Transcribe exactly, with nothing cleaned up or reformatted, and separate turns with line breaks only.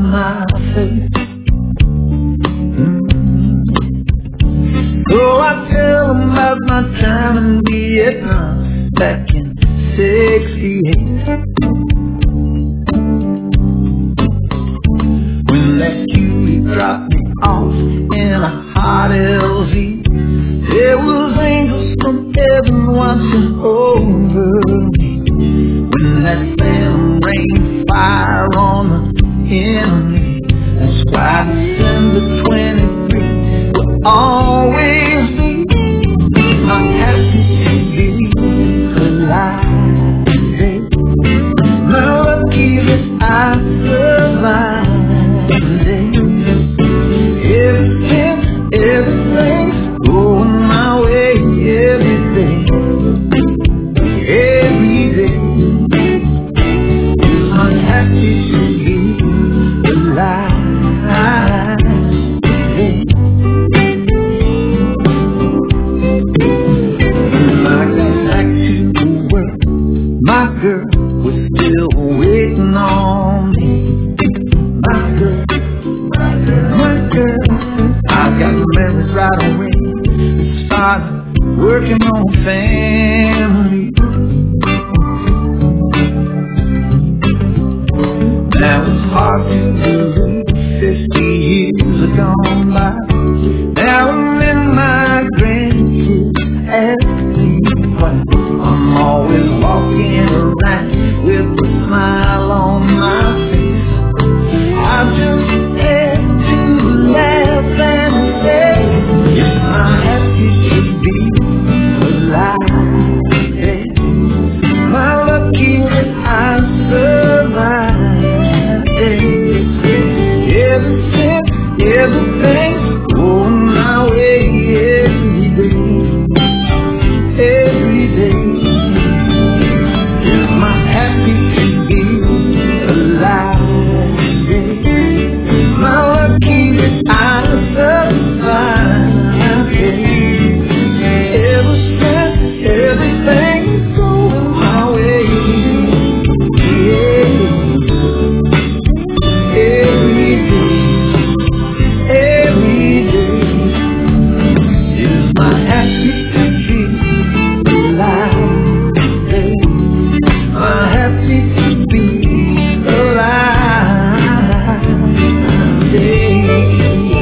my face. Mm. So I tell them about my time in Vietnam back in sixty-eight. When that Huey dropped me off in a hot L Z, there was angels from heaven watching over me. When that phantom rained fire on the enemy, and squad December twenty-three will always be my happy to be alive today. My lucky that I survived today. Everything, everything's going my way every day. Every day. I'm happy to be alive today. When I got back to the work, my girl was still waiting on me. My girl, my girl, my girl. I got married right away and started working on family. Now it's hard to believe fifty years are gone by. Now I'm in my grandkids ask me why I'm always walking around with a smile on my face. I just had to laugh and say, yes, I'm happy to be alive today. My lucky that I survived. Everything, everything's going my way every day, every day. Am I happy to be alive today? My lucky that I survived. Everything, everything's going my way. Yeah. Every day, every day is my happy to be alive today. My happy to be alive today.